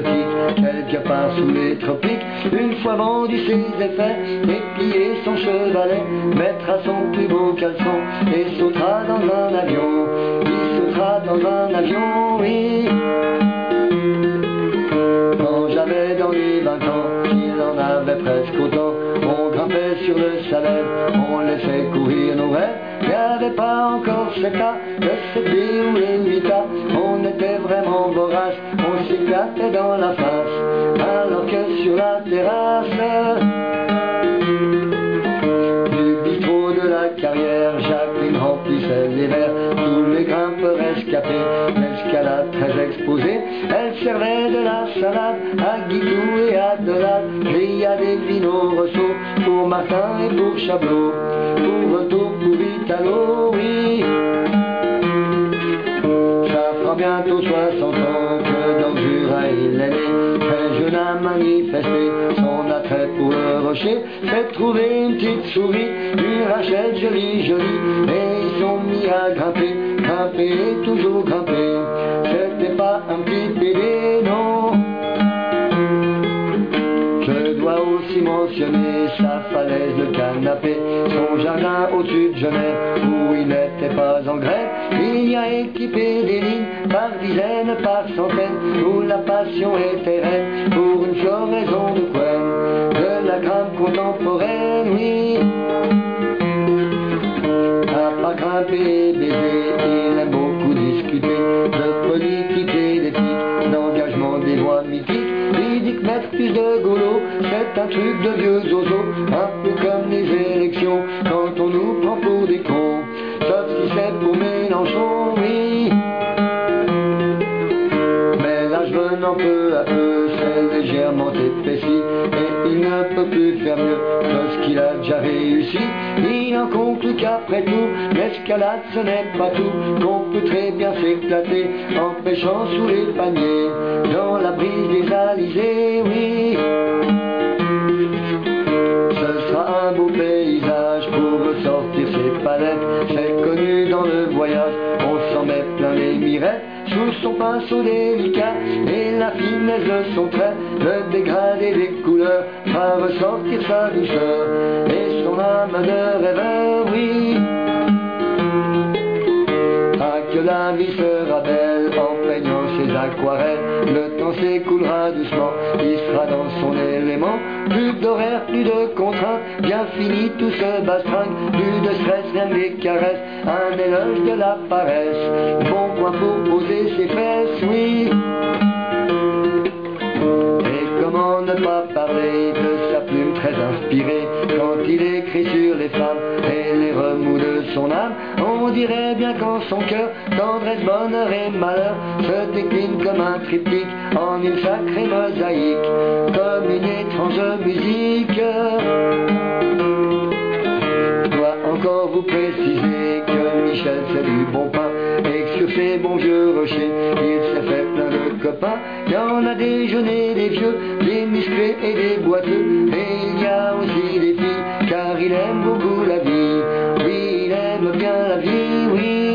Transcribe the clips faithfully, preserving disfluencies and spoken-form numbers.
exotique, quelque part sous les tropiques. Une fois vendu ses effets, et pillé son chevalet, mettra son plus beau caleçon et sautera dans un avion. Il sautera dans un avion, oui. Quand j'avais dans les vingt ans, il en avait presque autant, on grimpait sur le Salève, on laissait courir nos rêves. Il n'y avait pas encore sept ans, le sept B ou les huit A, on était vraiment voraces, on s'éclatait dans la face, alors que sur la terrasse du bistrot de la carrière, Jacqueline remplissait les verres, tous les grimpeurs escapés, l'escalade très exposée, elle servait de la salade à Guidou et à Delade, et il y a des vinos Rosso pour Martin et pour Chablot, pour Otto, pour Italo, oui. Ça fera bientôt soixante ans que dans le Jura il est né, très jeune a manifesté son attrait pour le rocher, fait trouver une petite souris, une Rachel jolie jolie, et ils sont mis à grimper, grimper et toujours grimper. C'était pas un petit pédé, non. Je dois aussi mentionner sa falaise de canapé, son jardin au-dessus de Genève, où il n'était pas en grève. Il y a équipé des lignes par dizaines, par centaines, où la passion était reine, pour une floraison de couenne, de la grimpe contemporaine, oui. À part grimper et baiser, il aime beaucoup discuter de politique et d'éthique, d'engagement des voies mythiques. Il dit que mettre plus de gaulots, c'est un truc de vieux zozo, un peu comme les élections, quand on nous prend pour des cons, sauf si c'est pour Mélenchon, oui. Mais l'âge venant peu à peu, c'est légèrement épaissi, et il ne peut plus faire mieux que ce qu'il a déjà réussi. Il en conclut qu'après tout, l'escalade ce n'est pas tout, qu'on peut très bien s'éclater en pêchant sous les paniers, dans la brise des alizés, oui. Ce sera un beau paysage pour ressortir ses palettes, c'est connu dans le voyage, on s'en met plein les mirettes, sous son pinceau délicat et la finesse de son trait, le dégradé des couleurs fera ressortir sa douceur et son âme de rêveur, oui. Ah, que la vie sera belle en peignant ses aquarelles, le temps s'écoulera doucement, il sera dans son élément, plus d'horaire, plus de contraintes, bien fini tout ce bastringue, plus de stress, rien que des caresses, un éloge de la paresse, bon point pour poser ses fesses, oui. Et comment ne pas parler de sa plume très inspirée, quand il écrit sur les femmes et les remous de son âme, on dirait bien qu'en son cœur, tendresse, bonheur et malheur se décline comme un triptyque en une sacrée mosaïque, comme une étrange musique. Je dois encore vous préciser que Michel c'est du bon pain, et que sur ces bons vieux rochers, il s'est fait plein de copains. Il y en a des jeunes et des vieux, des musclés et des boiteux, et il y a aussi des filles, car il aime beaucoup la vie. Oui, il aime bien la vie, oui.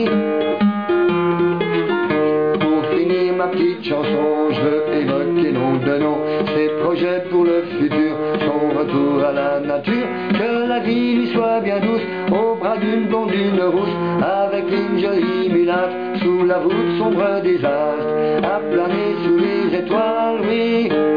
Pour finir ma petite chanson, je veux évoquer nom de nom ses projets pour le futur, son retour à la nature, que la vie lui soit bien douce, au bras d'une blonde, d'une rousse, avec une jolie mulâtre, sous la voûte sombre des astres, à planer sous les étoiles, oui.